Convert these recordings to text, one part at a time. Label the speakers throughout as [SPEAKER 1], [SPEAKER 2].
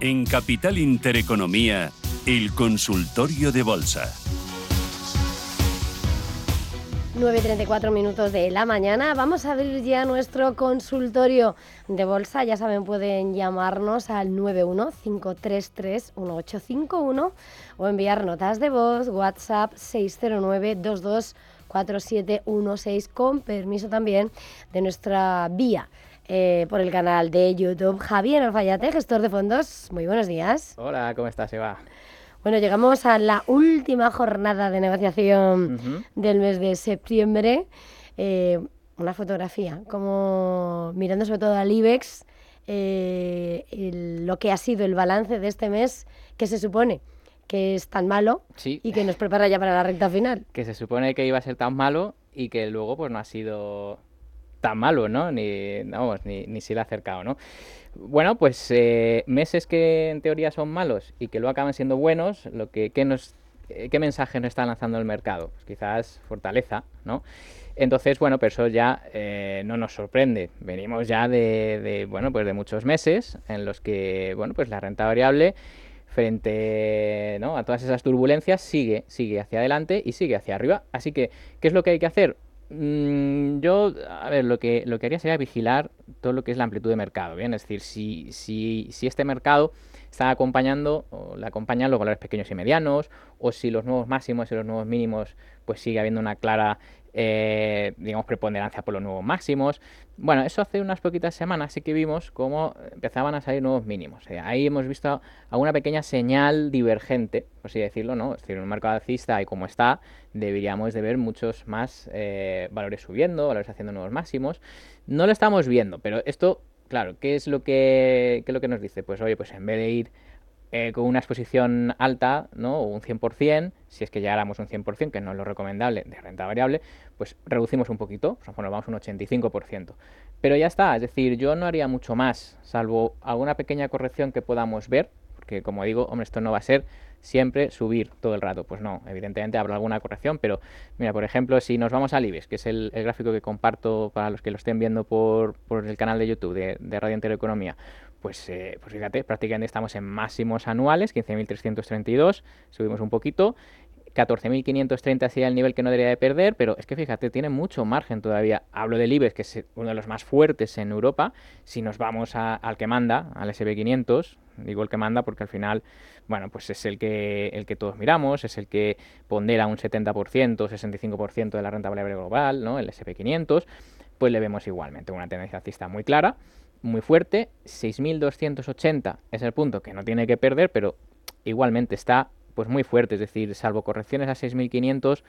[SPEAKER 1] En Capital Intereconomía, el consultorio de bolsa.
[SPEAKER 2] 9:34 minutos de la mañana. Vamos a abrir ya nuestro consultorio de bolsa. Ya saben, pueden llamarnos al 915331851 o enviar notas de voz, WhatsApp 609224716, con permiso también de nuestra vía por el canal de YouTube. Javier Alfayate, gestor de fondos, muy buenos días.
[SPEAKER 3] Hola, ¿cómo estás, Eva?
[SPEAKER 2] Bueno, llegamos a la última jornada de negociación del mes de septiembre. Una fotografía, como mirando sobre todo al IBEX, lo que ha sido el balance de este mes, que se supone que es tan malo,
[SPEAKER 3] sí,
[SPEAKER 2] y que nos prepara ya para la recta final.
[SPEAKER 3] Que se supone que iba a ser tan malo y que luego pues no ha sido tan malo, ¿no? Ni se le ha acercado, ¿no? Bueno, pues meses que en teoría son malos y que luego acaban siendo buenos, ¿qué mensaje nos está lanzando el mercado? Pues quizás fortaleza, ¿no? Entonces, bueno, pero eso ya no nos sorprende. Venimos ya de muchos meses en los que, bueno, pues la renta variable frente, ¿no?, a todas esas turbulencias sigue hacia adelante y sigue hacia arriba. Así que, ¿qué es lo que hay que hacer? Yo, a ver, lo que haría sería vigilar todo lo que es la amplitud de mercado, ¿bien? Es decir, si este mercado está acompañando o le acompañan los valores pequeños y medianos, o si los nuevos máximos y los nuevos mínimos, pues sigue habiendo una clara, preponderancia por los nuevos máximos. Bueno, eso hace unas poquitas semanas sí que vimos cómo empezaban a salir nuevos mínimos. Ahí hemos visto alguna pequeña señal divergente, por así decirlo, ¿no? Es decir, en un mercado alcista y como está, deberíamos de ver muchos más valores subiendo, valores haciendo nuevos máximos. No lo estamos viendo, pero esto, claro, ¿qué es lo que nos dice? Pues oye, pues en vez de ir con una exposición alta, ¿no?, o un 100%, si es que llegáramos a un 100%, que no es lo recomendable de renta variable, pues reducimos un poquito, pues bueno, vamos a un 85%. Pero ya está, es decir, yo no haría mucho más, salvo alguna pequeña corrección que podamos ver, porque como digo, hombre, esto no va a ser siempre subir todo el rato. Pues no, evidentemente habrá alguna corrección, pero mira, por ejemplo, si nos vamos al IBEX, que es el gráfico que comparto para los que lo estén viendo por el canal de YouTube de Radio Intereconomía, pues fíjate, prácticamente estamos en máximos anuales, 15.332, subimos un poquito, 14.530 sería el nivel que no debería de perder, pero es que fíjate, tiene mucho margen todavía. Hablo del IBEX, que es uno de los más fuertes en Europa. Si nos vamos al que manda, al S&P 500, digo el que manda porque al final, bueno, pues es el que todos miramos, es el que pondera un 70%, 65% de la renta variable global, ¿no?, el S&P 500, pues le vemos igualmente una tendencia alcista muy clara, muy fuerte. 6.280 es el punto que no tiene que perder, pero igualmente está pues muy fuerte, es decir, salvo correcciones a 6.500,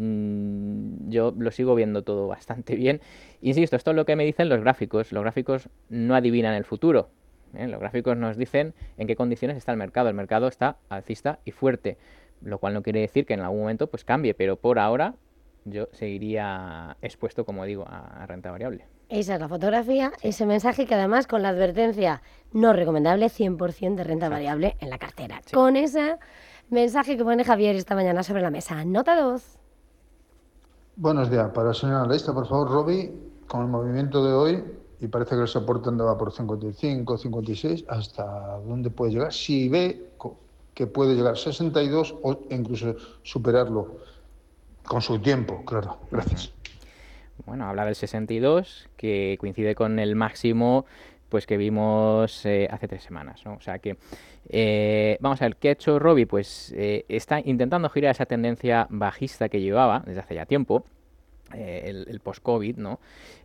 [SPEAKER 3] yo lo sigo viendo todo bastante bien. Insisto, esto es lo que me dicen los gráficos no adivinan el futuro, ¿eh? Los gráficos nos dicen en qué condiciones está el mercado está alcista y fuerte, lo cual no quiere decir que en algún momento pues cambie, pero por ahora yo seguiría expuesto, como digo, a renta variable.
[SPEAKER 2] Esa es la fotografía, sí. Ese mensaje que además con la advertencia no recomendable, 100% de renta variable en la cartera. Sí. Con ese mensaje que pone Javier esta mañana sobre la mesa. Nota de voz.
[SPEAKER 4] Buenos días. Para el señor analista, por favor, Robi, con el movimiento de hoy, y parece que el soporte andaba por 55, 56, ¿hasta dónde puede llegar? Si ve que puede llegar a 62 o incluso superarlo con su tiempo, claro. Gracias.
[SPEAKER 3] Bueno, habla del 62, que coincide con el máximo pues que vimos hace 3 semanas, ¿no? O sea que, vamos a ver, ¿qué ha hecho Robi? Pues está intentando girar esa tendencia bajista que llevaba desde hace ya tiempo, el post-COVID, ¿no?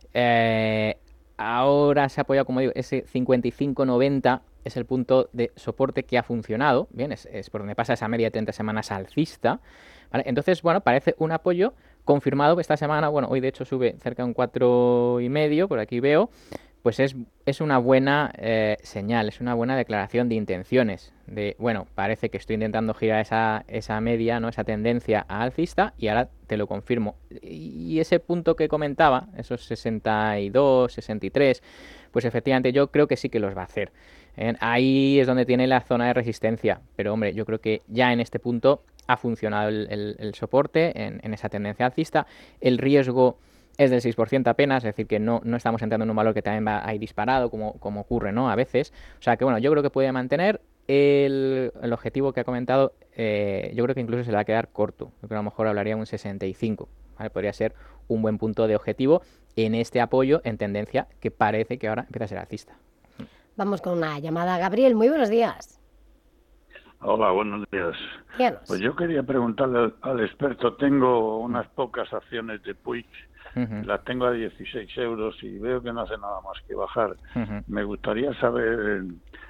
[SPEAKER 3] Ahora se apoya, como digo, ese 55.90 es el punto de soporte que ha funcionado, bien, es por donde pasa esa media de 30 semanas alcista, ¿vale? Entonces, bueno, parece un apoyo confirmado esta semana. Bueno, hoy de hecho sube cerca de un 4,5, por aquí veo. Pues es una buena señal, es una buena declaración de intenciones. Bueno, parece que estoy intentando girar esa media, ¿no?, esa tendencia a alcista, y ahora te lo confirmo. Y ese punto que comentaba, esos 62, 63, pues efectivamente yo creo que sí que los va a hacer. Ahí es donde tiene la zona de resistencia. Pero hombre, yo creo que ya en este punto ha funcionado el soporte en esa tendencia alcista. El riesgo es del 6% apenas, es decir, que no estamos entrando en un valor que también va ahí disparado, como ocurre, ¿no?, a veces. O sea que bueno, yo creo que puede mantener el objetivo que ha comentado, yo creo que incluso se le va a quedar corto. Yo creo que a lo mejor hablaría de un 65, ¿vale? Podría ser un buen punto de objetivo en este apoyo en tendencia que parece que ahora empieza a ser alcista.
[SPEAKER 2] Vamos con una llamada. Gabriel, muy buenos días.
[SPEAKER 5] Hola, buenos días.
[SPEAKER 2] Díganos.
[SPEAKER 5] Pues yo quería preguntarle al experto, tengo unas pocas acciones de Puig, las tengo a 16 euros y veo que no hace nada más que bajar. Me gustaría saber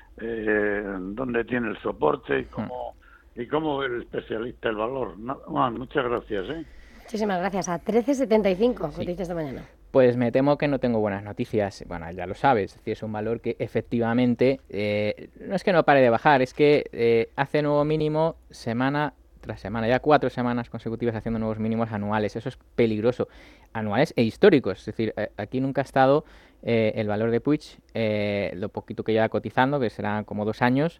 [SPEAKER 5] dónde tiene el soporte y cómo ve el especialista el valor. Muchas gracias.
[SPEAKER 2] Muchísimas gracias. A 13,75, sí. Cotiza esta mañana.
[SPEAKER 3] Pues me temo que no tengo buenas noticias. Bueno, ya lo sabes, es decir, es un valor que efectivamente no es que no pare de bajar, es que hace nuevo mínimo semana tras semana, ya 4 semanas consecutivas haciendo nuevos mínimos anuales. Eso es peligroso, anuales e históricos. Es decir, aquí nunca ha estado el valor de Puig, lo poquito que lleva cotizando, que serán como 2 años,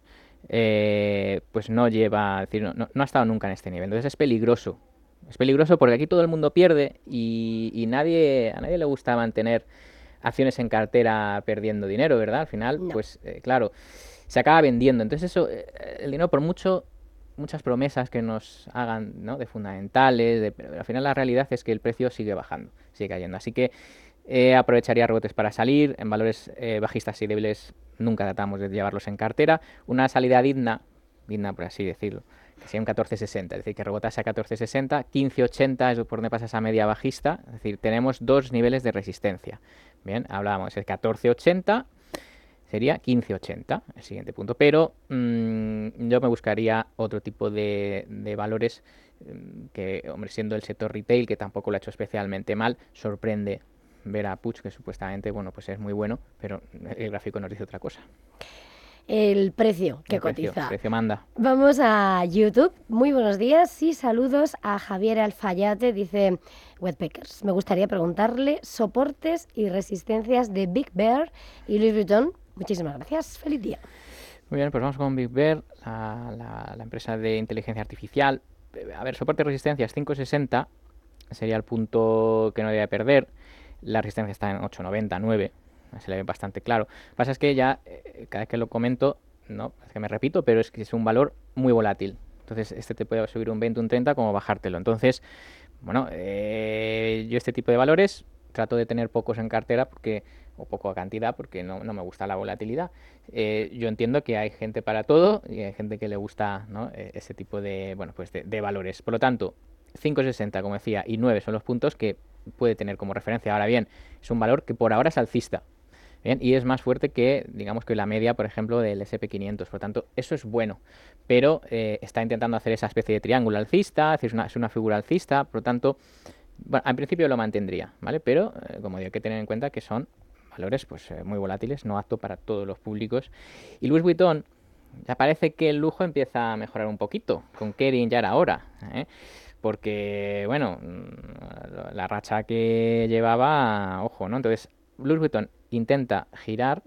[SPEAKER 3] pues no lleva, es decir, no ha estado nunca en este nivel. Entonces es peligroso. Es peligroso porque aquí todo el mundo pierde y a nadie le gusta mantener acciones en cartera perdiendo dinero, ¿verdad? Al final, no. Pues claro, se acaba vendiendo. Entonces eso, el dinero por muchas promesas que nos hagan, ¿no?, de fundamentales, pero al final la realidad es que el precio sigue bajando, sigue cayendo. Así que aprovecharía rebotes para salir. En valores bajistas y débiles nunca tratamos de llevarlos en cartera. Una salida digna por así decirlo, que sea un 14.60, es decir, que rebotase a 14.60, 15.80 es por donde pasa esa media bajista, es decir, tenemos 2 niveles de resistencia. Bien, hablábamos, el 14.80 sería 15.80, el siguiente punto, pero yo me buscaría otro tipo de valores que, hombre, siendo el sector retail, que tampoco lo ha hecho especialmente mal, sorprende ver a Puig, que supuestamente, bueno, pues es muy bueno, pero el gráfico nos dice otra cosa.
[SPEAKER 2] El precio que cotiza.
[SPEAKER 3] El precio manda.
[SPEAKER 2] Vamos a YouTube. Muy buenos días y saludos a Javier Alfayate. Dice Wetpackers. Me gustaría preguntarle soportes y resistencias de Big Bear y Louis Vuitton. Muchísimas gracias. Feliz día.
[SPEAKER 3] Muy bien, pues vamos con Big Bear, la empresa de inteligencia artificial. A ver, soporte y resistencias 5.60 sería el punto que no debe perder. La resistencia está en 8.90, 9. Se le ve bastante claro. Lo que pasa es que ya, cada vez que lo comento, no, es que me repito, pero es que es un valor muy volátil. Entonces, este te puede subir un 20, un 30, como bajártelo. Entonces, bueno, yo este tipo de valores trato de tener pocos en cartera, o poca cantidad, porque no me gusta la volatilidad. Yo entiendo que hay gente para todo y hay gente que le gusta, ¿no?, ese tipo de, bueno, pues de valores. Por lo tanto, 5.60, como decía, y 9 son los puntos que puede tener como referencia. Ahora bien, es un valor que por ahora es alcista. Bien, y es más fuerte que, digamos, que la media, por ejemplo, del S&P 500. Por lo tanto, eso es bueno. Pero está intentando hacer esa especie de triángulo alcista, es una figura alcista. Por lo tanto, bueno, al principio lo mantendría, ¿vale? Pero, como digo, hay que tener en cuenta que son valores pues muy volátiles, no apto para todos los públicos. Y Louis Vuitton, ya parece que el lujo empieza a mejorar un poquito. Con Kering ya era hora, ¿eh? Porque, bueno, la racha que llevaba, ojo, ¿no? Entonces, Louis Vuitton intenta girar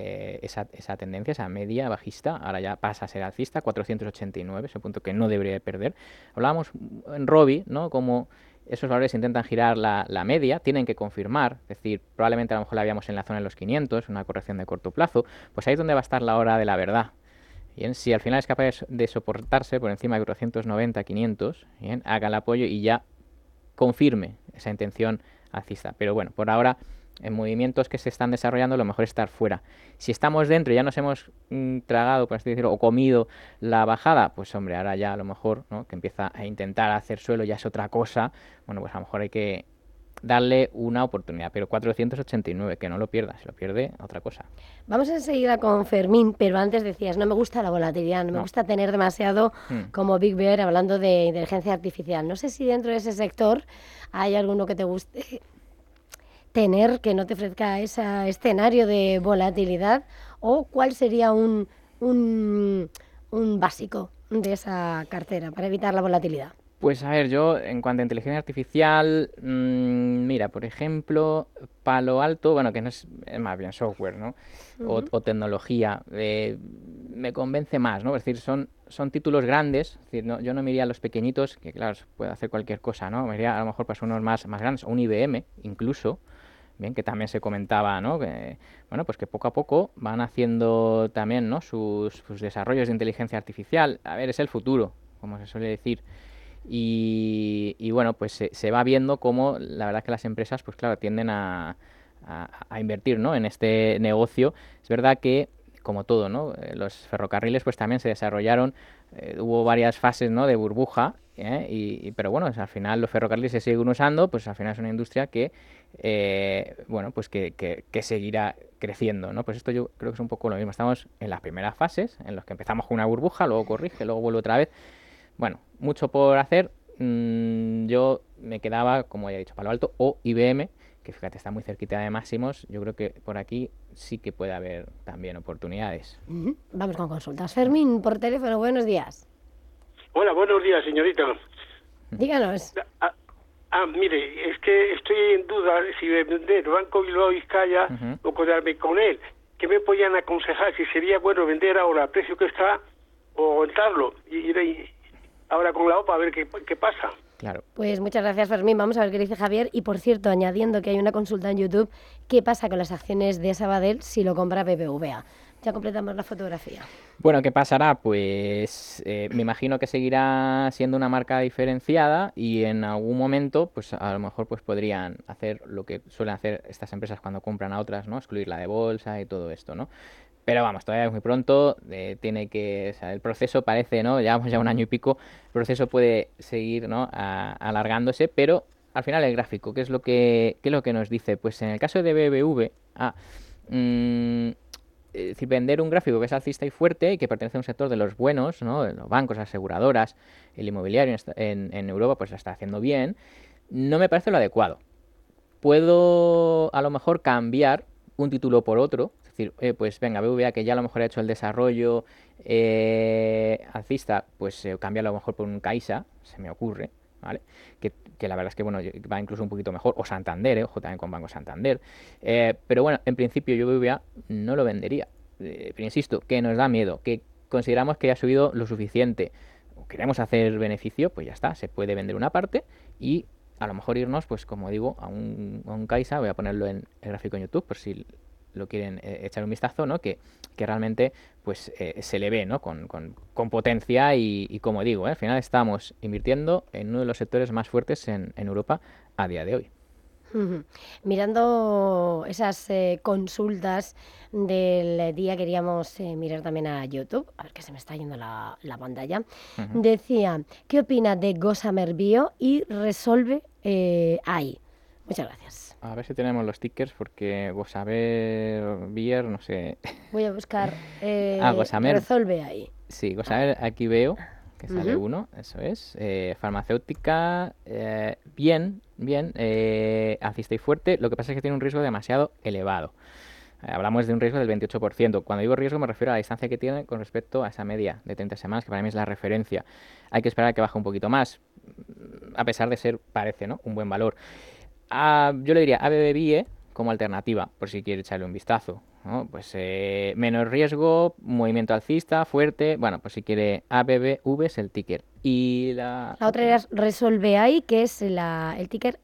[SPEAKER 3] esa tendencia, esa media bajista, ahora ya pasa a ser alcista, 489, ese punto que no debería perder. Hablábamos en Robi, ¿no?, como esos valores intentan girar la media, tienen que confirmar, es decir, probablemente a lo mejor la habíamos en la zona de los 500, una corrección de corto plazo, pues ahí es donde va a estar la hora de la verdad. Bien, si al final es capaz de soportarse por encima de 490, 500, bien, haga el apoyo y ya confirme esa intención alcista. Pero bueno, por ahora, en movimientos que se están desarrollando, lo mejor es estar fuera. Si estamos dentro y ya nos hemos tragado, por así decirlo, o comido la bajada, pues hombre, ahora ya a lo mejor, ¿no?, que empieza a intentar hacer suelo, ya es otra cosa. Bueno, pues a lo mejor hay que darle una oportunidad, pero 489, que no lo pierda, si lo pierde, otra cosa.
[SPEAKER 2] Vamos enseguida con Fermín, pero antes decías, no me gusta la volatilidad, no me gusta tener demasiado como Big Bear, hablando de inteligencia artificial. No sé si dentro de ese sector hay alguno que te guste tener, que no te ofrezca ese escenario de volatilidad, o cuál sería un básico de esa cartera para evitar la volatilidad.
[SPEAKER 3] Pues a ver, yo en cuanto a inteligencia artificial, mira, por ejemplo, Palo Alto, bueno, que no es más bien software, ¿no? O tecnología, me convence más, ¿no? Es decir, son títulos grandes, es decir, yo no me iría a los pequeñitos, que claro, se puede hacer cualquier cosa, ¿no? Me iría a lo mejor para unos más grandes, o un IBM incluso, bien, que también se comentaba, ¿no? Que, bueno, pues que poco a poco van haciendo también, ¿no? sus desarrollos de inteligencia artificial. A ver, es el futuro, como se suele decir. Y bueno, pues se va viendo cómo la verdad que las empresas, pues claro, tienden a invertir, ¿no? En este negocio. Es verdad que, como todo, ¿no? Los ferrocarriles pues también se desarrollaron, hubo varias fases, ¿no? De burbuja, pero bueno, al final los ferrocarriles se siguen usando, pues al final es una industria que, bueno, pues que seguirá creciendo, ¿no? Pues esto yo creo que es un poco lo mismo. Estamos en las primeras fases, en las que empezamos con una burbuja, luego corrige, luego vuelve otra vez. Bueno, mucho por hacer. Yo me quedaba, como ya he dicho, Palo Alto o IBM, que fíjate, está muy cerquita de máximos. Yo creo que por aquí sí que puede haber también oportunidades.
[SPEAKER 2] Vamos con consultas. Fermín, por teléfono, buenos días.
[SPEAKER 6] Hola, buenos días, señorita.
[SPEAKER 2] Díganos.
[SPEAKER 6] Mire, es que estoy en duda si vender Banco Bilbao Vizcaya o quedarme con él. ¿Qué me podían aconsejar? Si sería bueno vender ahora a precio que está o aguantarlo y ir ahora con la OPA a ver qué pasa.
[SPEAKER 3] Claro.
[SPEAKER 2] Pues muchas gracias, Fermín. Vamos a ver qué dice Javier. Y por cierto, añadiendo que hay una consulta en YouTube, ¿qué pasa con las acciones de Sabadell si lo compra BBVA? Ya completamos la fotografía.
[SPEAKER 3] Bueno, ¿qué pasará? Pues me imagino que seguirá siendo una marca diferenciada y en algún momento, pues a lo mejor pues podrían hacer lo que suelen hacer estas empresas cuando compran a otras, ¿no? Excluirla de bolsa y todo esto, ¿no? Pero vamos, todavía es muy pronto, o sea, el proceso parece, ¿no? Llevamos ya un año y pico, el proceso puede seguir, ¿no? Alargándose, pero al final el gráfico, ¿qué es lo que nos dice? Pues en el caso de BBVA, es decir, vender un gráfico que es alcista y fuerte y que pertenece a un sector de los buenos, ¿no? Los bancos, las aseguradoras, el inmobiliario en Europa, pues lo está haciendo bien, no me parece lo adecuado. Puedo a lo mejor cambiar un título por otro. Es decir, pues venga, BBVA que ya a lo mejor ha hecho el desarrollo alcista, pues cambiarlo a lo mejor por un Caixa, se me ocurre, ¿vale? Que la verdad es que bueno, va incluso un poquito mejor, o Santander, ojo también con Banco Santander. Pero bueno, en principio yo BBVA no lo vendería. Pero insisto, que nos da miedo, que consideramos que ya ha subido lo suficiente, o queremos hacer beneficio, pues ya está, se puede vender una parte y a lo mejor irnos, pues como digo, a un Caixa. Voy a ponerlo en el gráfico en YouTube por si lo quieren echar un vistazo, ¿no? Que realmente pues se le ve, ¿no? Con potencia y como digo, al final estamos invirtiendo en uno de los sectores más fuertes en Europa a día de hoy.
[SPEAKER 2] Mirando esas consultas del día, queríamos mirar también a YouTube, a ver que se me está yendo la pantalla. Decía, ¿qué opina de Gossamer Bio y Resolve AI? Muchas gracias.
[SPEAKER 3] A ver si tenemos los tickers, porque Gossamer Bier, no sé.
[SPEAKER 2] Voy a buscar
[SPEAKER 3] Gossamer.
[SPEAKER 2] Resolve AI.
[SPEAKER 3] Sí, Gossamer, aquí veo que sale uno, eso es. Farmacéutica, bien, alcista y fuerte. Lo que pasa es que tiene un riesgo demasiado elevado. Hablamos de un riesgo del 28%. Cuando digo riesgo me refiero a la distancia que tiene con respecto a esa media de 30 semanas, que para mí es la referencia. Hay que esperar a que baje un poquito más, a pesar de ser, parece, ¿no?, un buen valor. Yo le diría ABB como alternativa, por si quiere echarle un vistazo, ¿no? Pues menos riesgo, movimiento alcista, fuerte. Bueno, pues si quiere ABBV es el ticker. Y la
[SPEAKER 2] otra era Resolve AI, que es el ticker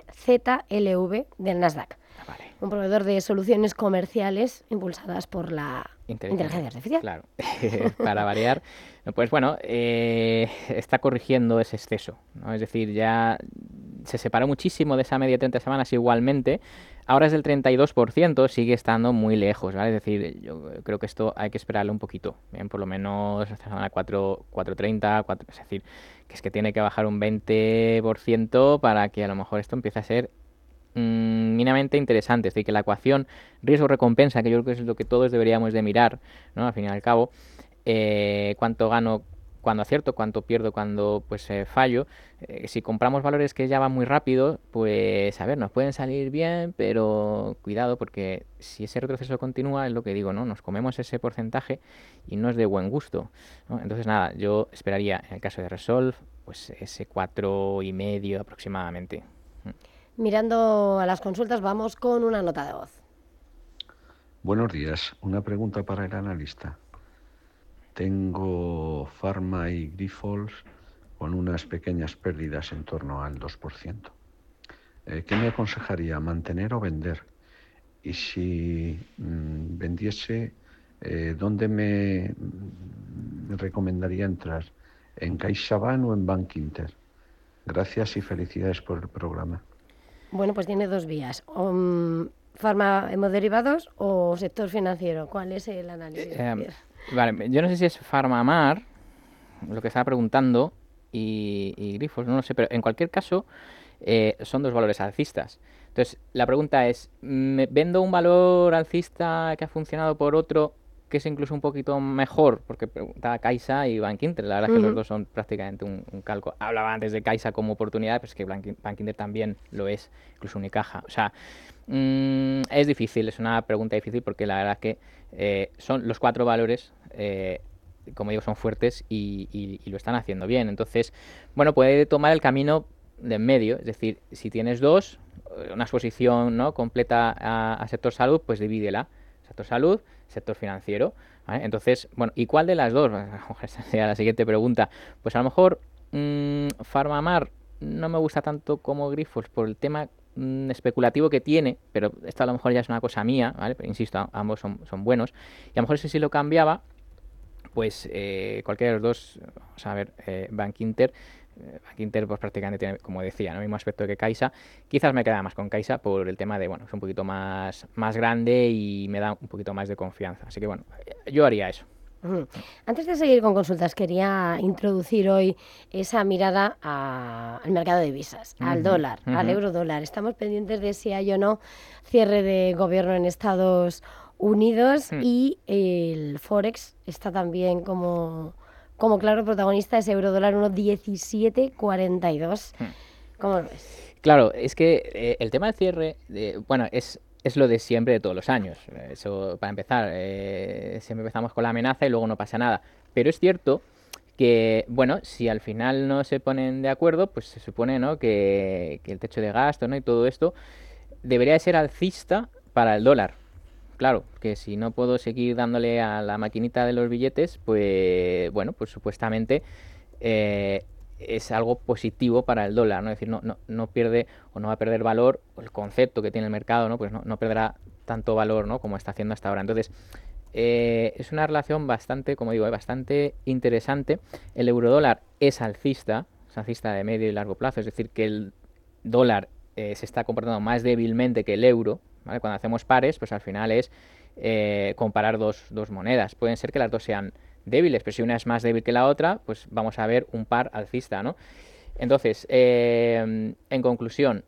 [SPEAKER 2] RZLV del Nasdaq.
[SPEAKER 3] Vale.
[SPEAKER 2] Un proveedor de soluciones comerciales impulsadas por la inteligencia artificial.
[SPEAKER 3] Claro, para variar. Pues bueno, está corrigiendo ese exceso, ¿no? Es decir, ya se separó muchísimo de esa media de 30 semanas igualmente. Ahora es del 32%, sigue estando muy lejos, ¿vale? Es decir, yo creo que esto hay que esperarlo un poquito, bien, por lo menos hasta la semana 4.30, es decir, que es que tiene que bajar un 20% para que a lo mejor esto empiece a ser mínimamente interesante. Es decir, que la ecuación riesgo-recompensa, que yo creo que es lo que todos deberíamos de mirar, ¿no? Al fin y al cabo, cuánto gano cuando acierto, cuánto pierdo cuando pues fallo. Si compramos valores que ya van muy rápido, pues a ver, nos pueden salir bien, pero cuidado, porque si ese retroceso continúa, es lo que digo, ¿no? Nos comemos ese porcentaje y no es de buen gusto, ¿no? Entonces nada, yo esperaría en el caso de Resolve, pues ese 4,5 aproximadamente.
[SPEAKER 2] Mirando a las consultas, vamos con una nota de voz.
[SPEAKER 7] Buenos días. Una pregunta para el analista. Tengo Pharma y Grifols con unas pequeñas pérdidas en torno al 2%. ¿qué me aconsejaría, mantener o vender? Y si vendiese, ¿dónde me recomendaría entrar? ¿En CaixaBank o en Bank Inter? Gracias y felicidades por el programa.
[SPEAKER 2] Bueno, pues tiene dos vías. Hemoderivados o sector financiero. ¿Cuál es el análisis?
[SPEAKER 3] Vale, yo no sé si es Farmamar, lo que estaba preguntando, y Grifos, no lo sé, pero en cualquier caso son dos valores alcistas. Entonces, la pregunta es, ¿vendo un valor alcista que ha funcionado por otro que es incluso un poquito mejor? Porque preguntaba Caixa y Bank Inter, la verdad es que los dos son prácticamente un calco. Hablaba antes de Caixa como oportunidad, pero es que Bank Inter también lo es, incluso Unicaja. O sea, es difícil, es una pregunta difícil porque la verdad es que son los cuatro valores, como digo, son fuertes y lo están haciendo bien. Entonces, bueno, puede tomar el camino de en medio, es decir, si tienes dos, una exposición, ¿no?, completa a sector salud, pues divídela. Sector salud, sector financiero, ¿vale? Entonces, bueno, ¿y cuál de las dos? Esa sería la siguiente pregunta. Pues a lo mejor Farmamar no me gusta tanto como Grifos por el tema especulativo que tiene, pero esto a lo mejor ya es una cosa mía, ¿vale? Pero insisto, ambos son buenos. Y a lo mejor si lo cambiaba, pues cualquiera de los dos, vamos a ver, Bank Inter, pues prácticamente tiene, como decía, ¿no?, el mismo aspecto que Caixa. Quizás me queda más con Caixa por el tema de, bueno, es un poquito más grande y me da un poquito más de confianza. Así que bueno, yo haría eso.
[SPEAKER 2] Antes de seguir con consultas, quería introducir hoy esa mirada al mercado de divisas, al dólar, al euro dólar. Estamos pendientes de si hay o no cierre de gobierno en Estados Unidos y el Forex está también como claro protagonista, ese euro dólar 1,1742. ¿Cómo lo ves?
[SPEAKER 3] Claro, es que el tema del cierre, bueno, es lo de siempre de todos los años. Eso, para empezar, siempre empezamos con la amenaza y luego no pasa nada. Pero es cierto que, bueno, si al final no se ponen de acuerdo, pues se supone, ¿no?, que el techo de gasto, ¿no?, y todo esto debería de ser alcista para el dólar. Claro, que si no puedo seguir dándole a la maquinita de los billetes, pues, bueno, pues supuestamente es algo positivo para el dólar, ¿no? Es decir, no pierde o no va a perder valor, o el concepto que tiene el mercado, ¿no?, pues no perderá tanto valor, ¿no?, como está haciendo hasta ahora. Entonces, es una relación bastante, como digo, bastante interesante. El eurodólar es alcista de medio y largo plazo, es decir, que el dólar se está comportando más débilmente que el euro, ¿vale? Cuando hacemos pares, pues al final es comparar dos monedas. Pueden ser que las dos sean débiles, pero si una es más débil que la otra, pues vamos a ver un par alcista, ¿no? Entonces, en conclusión,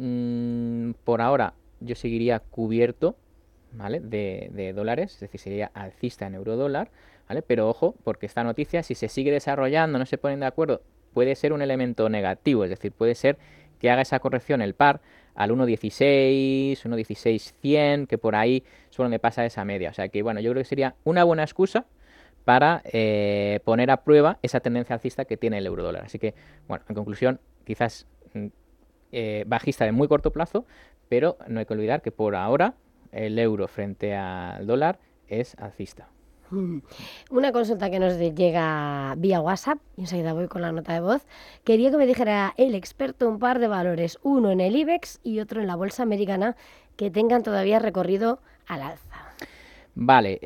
[SPEAKER 3] por ahora yo seguiría cubierto, ¿vale?, de dólares, es decir, sería alcista en eurodólar, ¿vale? Pero ojo, porque esta noticia, si se sigue desarrollando, no se ponen de acuerdo, puede ser un elemento negativo, es decir, puede ser que haga esa corrección el par al 1,16, 1,16,100, que por ahí es donde pasa esa media. O sea que, bueno, yo creo que sería una buena excusa para poner a prueba esa tendencia alcista que tiene el eurodólar. Así que, bueno, en conclusión, quizás bajista de muy corto plazo, pero no hay que olvidar que por ahora el euro frente al dólar es alcista.
[SPEAKER 2] Una consulta que nos llega vía WhatsApp, y enseguida voy con la nota de voz. Quería que me dijera el experto un par de valores, uno en el IBEX y otro en la bolsa americana, que tengan todavía recorrido al alza.
[SPEAKER 3] Vale,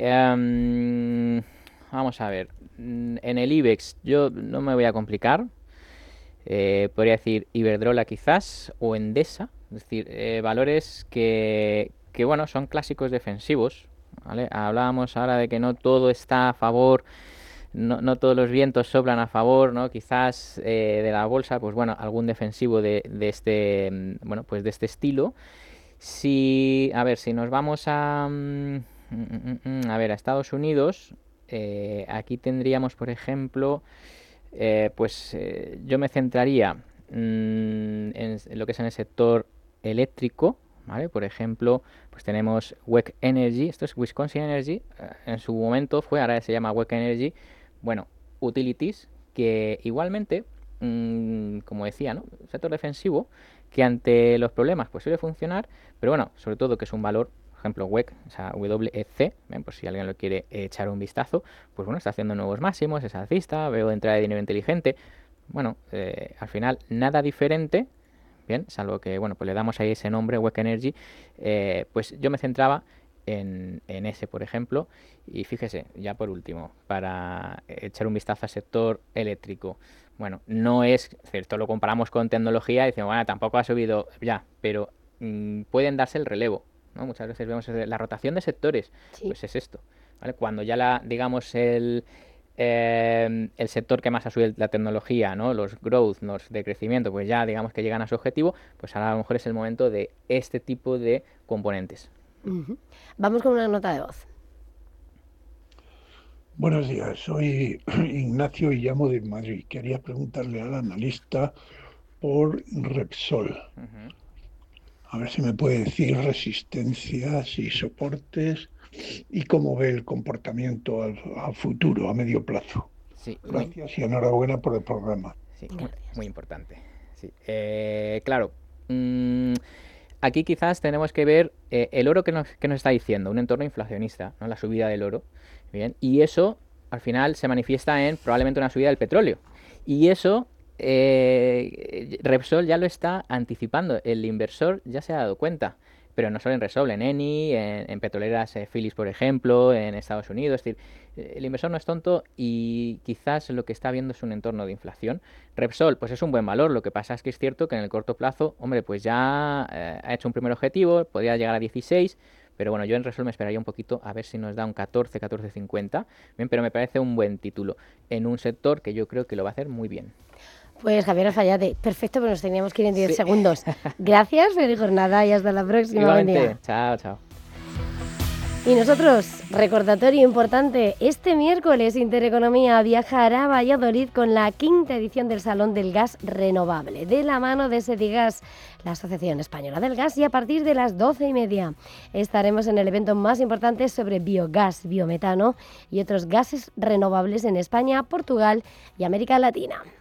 [SPEAKER 3] vamos a ver. En el IBEX yo no me voy a complicar. Podría decir Iberdrola quizás o Endesa, es decir, valores que bueno, son clásicos defensivos, ¿vale? Hablábamos ahora de que no todo está a favor, no todos los vientos soplan a favor, ¿no? Quizás de la bolsa, pues bueno, algún defensivo de este, bueno, pues de este estilo. A ver, si nos vamos a ver, a Estados Unidos, aquí tendríamos, por ejemplo, yo me centraría en lo que es en el sector eléctrico, ¿vale? Por ejemplo, pues tenemos WEC Energy, esto es Wisconsin Energy, en su momento ahora se llama WEC Energy, bueno, utilities, que igualmente, como decía, ¿no?, sector defensivo, que ante los problemas pues suele funcionar, pero bueno, sobre todo que es un valor, por ejemplo, WEC, o sea, WEC, por si alguien lo quiere echar un vistazo, pues bueno, está haciendo nuevos máximos, es alcista, veo entrada de dinero inteligente, bueno, al final nada diferente, bien, salvo que, bueno, pues le damos ahí ese nombre, Weak Energy, pues yo me centraba en ese, por ejemplo, y fíjese, ya por último, para echar un vistazo al sector eléctrico. Bueno, no es cierto, lo comparamos con tecnología y decimos, bueno, tampoco ha subido ya, pero pueden darse el relevo, ¿no? Muchas veces vemos la rotación de sectores, sí. Pues es esto, ¿vale? Cuando ya digamos el sector que más ha subido la tecnología, ¿no? Los growth, los de crecimiento, pues ya digamos que llegan a su objetivo, pues ahora a lo mejor es el momento de este tipo de componentes.
[SPEAKER 2] Vamos con una nota de voz.
[SPEAKER 8] Buenos días, soy Ignacio y llamo de Madrid. Quería preguntarle al analista por Repsol. A ver si me puede decir resistencias y soportes y cómo ve el comportamiento a futuro, a medio plazo.
[SPEAKER 3] Sí,
[SPEAKER 8] gracias y enhorabuena por el programa.
[SPEAKER 3] Sí, muy importante. Sí. Claro, aquí quizás tenemos que ver el oro que nos está diciendo, un entorno inflacionista, ¿no? La subida del oro. Bien, y eso al final se manifiesta en probablemente una subida del petróleo. Y eso Repsol ya lo está anticipando, el inversor ya se ha dado cuenta. Pero no solo en Repsol, en Eni, en petroleras Phillips, por ejemplo, en Estados Unidos. Es decir, el inversor no es tonto y quizás lo que está viendo es un entorno de inflación. Repsol, pues es un buen valor. Lo que pasa es que es cierto que en el corto plazo, hombre, pues ya ha hecho un primer objetivo, podría llegar a 16, pero bueno, yo en Repsol me esperaría un poquito a ver si nos da un 14, 14.50. Bien, pero me parece un buen título en un sector que yo creo que lo va a hacer muy bien.
[SPEAKER 2] Pues Javier Alfayate, perfecto, pero nos teníamos que ir en 10 segundos. Gracias, feliz jornada y hasta la próxima.
[SPEAKER 3] Igualmente.
[SPEAKER 2] Buen día.
[SPEAKER 3] Chao, chao.
[SPEAKER 2] Y nosotros, recordatorio importante, este miércoles Intereconomía viajará a Valladolid con la 5ª edición del Salón del Gas Renovable, de la mano de Sedigas, la Asociación Española del Gas, y a partir de las 12:30 estaremos en el evento más importante sobre biogás, biometano y otros gases renovables en España, Portugal y América Latina.